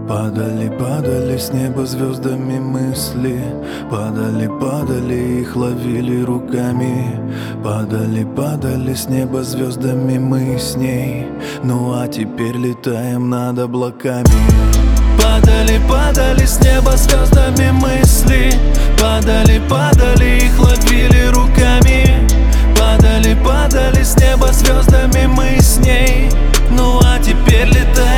Падали, падали с неба звездами мысли. Падали, падали, их ловили руками. Падали, падали с неба звездами мы с ней. Ну а теперь летаем над облаками. Падали, падали с неба звездами мысли. Падали, падали, их ловили руками. Падали, падали с неба звездами мы с ней. Ну а теперь летаем